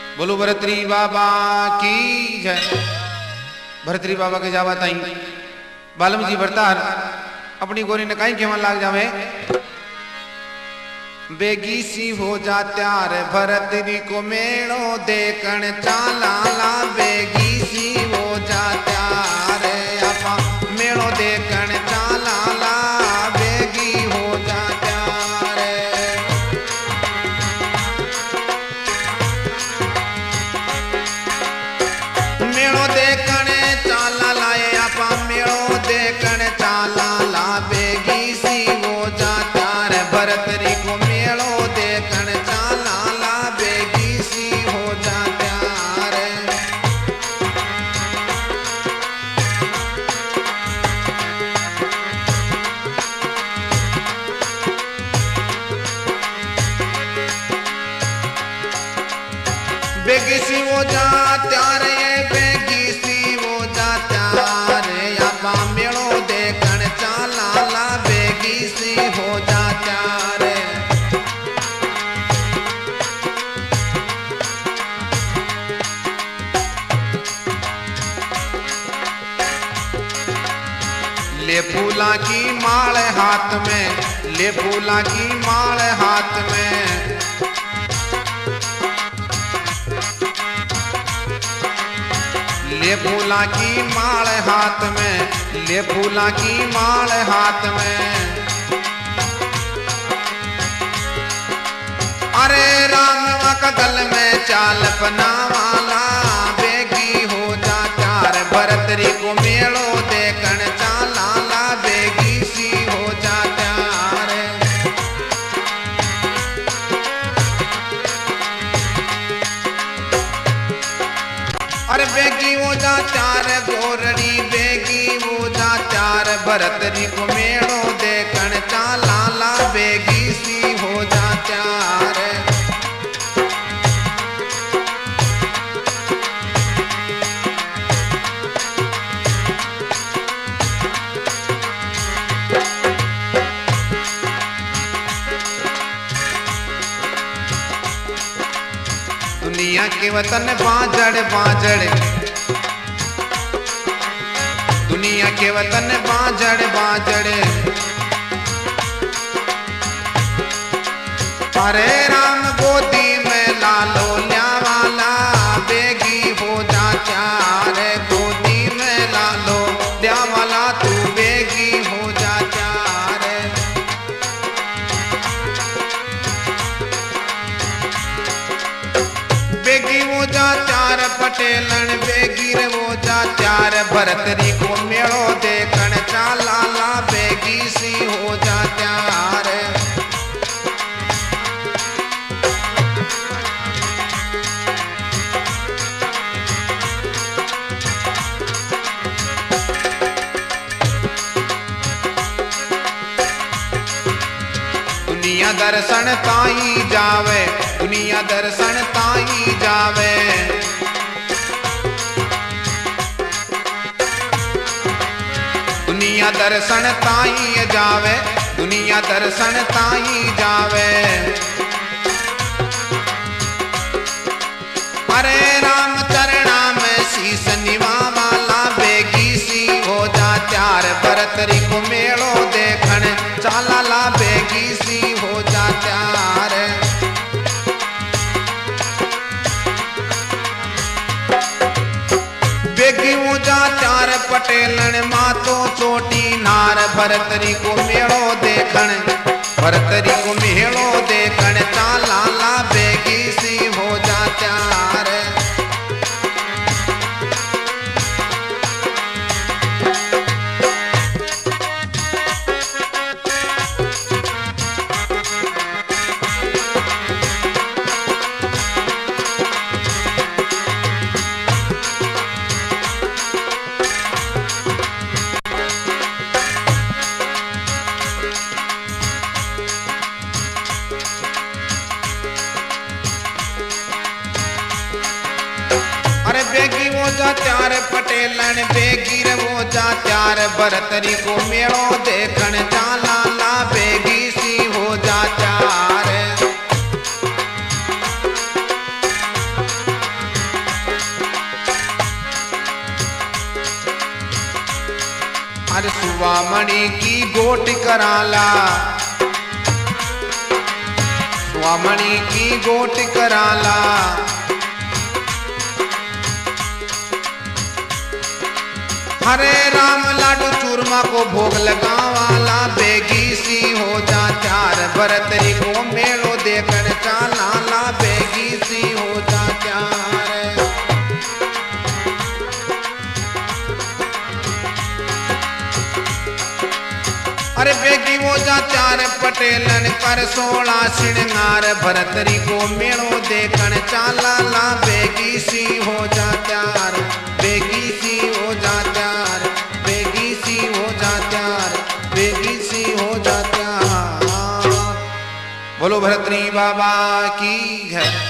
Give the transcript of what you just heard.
बोलो भरतरी बाबा की जय। भरतरी बाबा के जावा ताई बालम जी भरतार अपनी गोरी ने कहीं केवन लाग जावे। बेगी सी हो जा त्यार भरतरी को मेड़ो देखण चाला ला। बेगी सी हो जा त्यार आपा मेड़ो देखण चाला ला। बेगी हो जा त्यार मेड़ो देखण चाला ला। आपा मेड़ो देखण चाला ला। बेगी सी हो जा त्यार भरतरी को मेड़ो देखण चाला ला। बेगी सी हो जा त्यार बेगी सी हो जा त्यार बेगी सी हो जा त्यार आपा मेड़ो देखण चाला ला। बेगी सी हो जा त्यार ले फूला की माल हाथ में। ले फूला की माल हाथ में। ले फूला की माल हाथ में। ले फूला की माल हाथ में। अरे राम का गल में चाल पना वाला। बेगी हो जा त्यार भरतरी को मेड़ो देखण चाला ला। बेगी सी हो जा त्यार अरे बेगी हो जा त्यार गोरड़ी। बेगी हो जा त्यार भरतरी को मेड़ो देखण चाला ला। बेगी सी हो जा त्यार दुनिया के वतन बाजड़ बाजड़। दुनिया के वतन बाजड़ बाजड़। अरे राम गोदी में लालो ल्यावाला। बेगी हो जा त्यार गोदी में लालो ल्यावाला। तू बेगी हो जा त्यार बेगी हो जा त्यार पटेलन। बेगी रे हो जा त्यार भरतरी को मेड़ो देखण चाला ला। बेगी सी हो जा त्यार दुनिया दर्शन ताई जावे। दुनिया दर्शन ताई जावे। दुनिया दर्शन ताई जावे। दुनिया दर्शन ताई जावे। अरे राम चरणा में शीस निवावाला। बेगी सी हो जा त्यार भरतरी को मेड़ो देखण चाला ला। बेगी सी हो जा त्यार बेगी हो जा त्यार पटेलन। मातो चोटी नार भरतरी को मेड़ो देखण। भरतरी को मेड़ो देखण चाला ला। बेगी सी हो जा त्यार बेगी वो जा त्यार पटेलन। बेगी रे वो जा त्यार भरतरी को मेड़ो देखण चाला ला। बेगी सी हो जा त्यार अरे सुवामणि की गोट कराला, सुवामणि की गोट कराला। हरे राम लाडू चूरमा को भोग लगावाला, बेगी सी हो जा चार भरतरी को मेलो देखन चाला ला, बेगी सी हो जा चार। अरे बेगी वो जा चार पटेलन कर 16 श्रृंगार, भरतरी को मेलो देखन चाला ला, बेगी सी हो जा चार, बेगी सी हो जा चार, बेगी सी हो जा चार, बेगी सी हो जा चार। बोलो भरतरी बाबा की है।